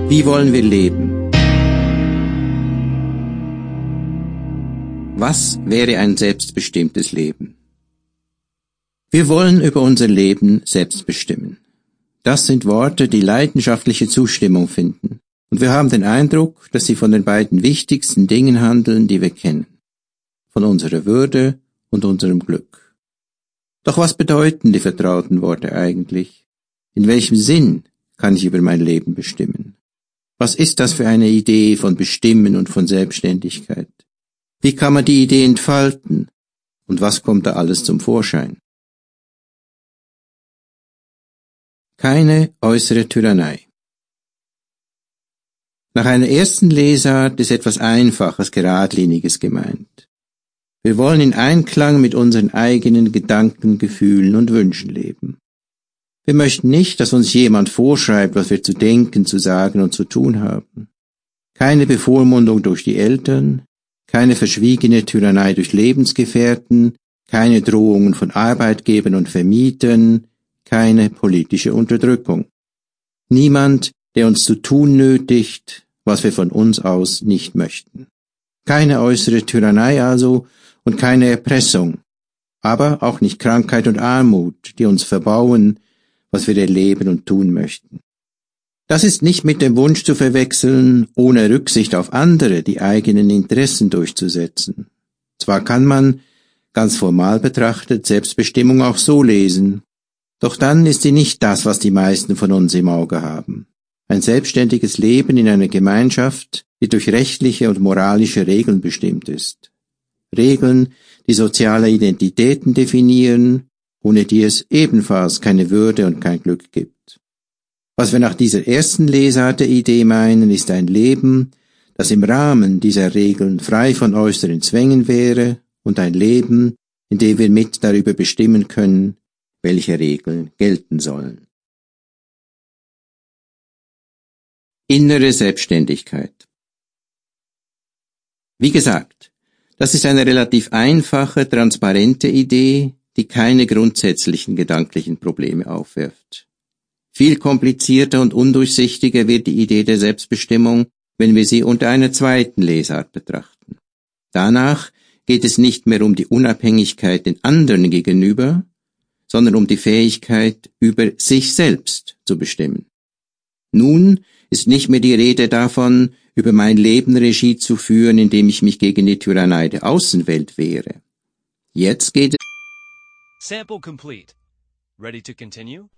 Wie wollen wir leben? Was wäre ein selbstbestimmtes Leben? Wir wollen über unser Leben selbst bestimmen. Das sind Worte, die leidenschaftliche Zustimmung finden. Und wir haben den Eindruck, dass sie von den beiden wichtigsten Dingen handeln, die wir kennen. Von unserer Würde und unserem Glück. Doch was bedeuten die vertrauten Worte eigentlich? In welchem Sinn kann ich über mein Leben bestimmen? Was ist das für eine Idee von Bestimmen und von Selbstständigkeit? Wie kann man die Idee entfalten? Und was kommt da alles zum Vorschein? Keine äußere Tyrannei. Nach einer ersten Lesart ist etwas Einfaches, Geradliniges gemeint. Wir wollen in Einklang mit unseren eigenen Gedanken, Gefühlen und Wünschen leben. Wir möchten nicht, dass uns jemand vorschreibt, was wir zu denken, zu sagen und zu tun haben. Keine Bevormundung durch die Eltern, keine verschwiegene Tyrannei durch Lebensgefährten, keine Drohungen von Arbeitgebern und Vermietern, keine politische Unterdrückung. Niemand, der uns zu tun nötigt, was wir von uns aus nicht möchten. Keine äußere Tyrannei also und keine Erpressung, aber auch nicht Krankheit und Armut, die uns verbauen, was wir erleben und tun möchten. Das ist nicht mit dem Wunsch zu verwechseln, ohne Rücksicht auf andere die eigenen Interessen durchzusetzen. Zwar kann man, ganz formal betrachtet, Selbstbestimmung auch so lesen, doch dann ist sie nicht das, was die meisten von uns im Auge haben. Ein selbstständiges Leben in einer Gemeinschaft, die durch rechtliche und moralische Regeln bestimmt ist. Regeln, die soziale Identitäten definieren, ohne die es ebenfalls keine Würde und kein Glück gibt. Was wir nach dieser ersten Lesart der Idee meinen, ist ein Leben, das im Rahmen dieser Regeln frei von äußeren Zwängen wäre und ein Leben, in dem wir mit darüber bestimmen können, welche Regeln gelten sollen. Innere Selbstständigkeit. Wie gesagt, das ist eine relativ einfache, transparente Idee, die keine grundsätzlichen gedanklichen Probleme aufwirft. Viel komplizierter und undurchsichtiger wird die Idee der Selbstbestimmung, wenn wir sie unter einer zweiten Lesart betrachten. Danach geht es nicht mehr um die Unabhängigkeit den anderen gegenüber, sondern um die Fähigkeit, über sich selbst zu bestimmen. Nun ist nicht mehr die Rede davon, über mein Leben Regie zu führen, indem ich mich gegen die Tyrannei der Außenwelt wehre. Jetzt geht es Sample complete. Ready to continue?